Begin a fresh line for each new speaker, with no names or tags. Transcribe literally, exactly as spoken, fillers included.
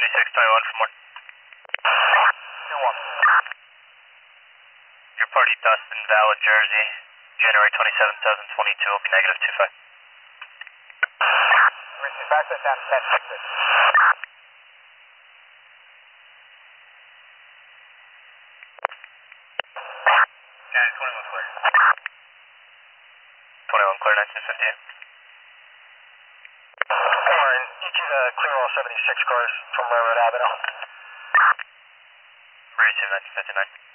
seventy-six twenty-one from one.
two one.
Your party Dustin Valley, Jersey, January twenty-seventh, twenty twenty-two, will be negative two five.
Receive back that down to ten six six.
Yeah, twenty-one clear. twenty-one clear, nineteen fifty-eight.
Warren, you can uh, clear all seventy-six cars from Railroad Avenue.
Receive nineteen fifty-nine.